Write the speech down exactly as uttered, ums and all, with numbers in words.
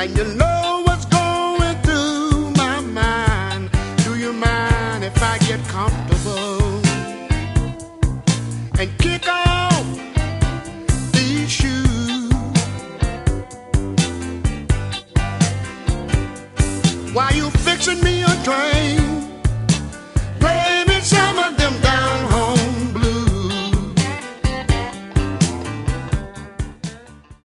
and you know what's going through my mind. Do you mind if I get comfortable and kick off these shoes? While you fixing me a drink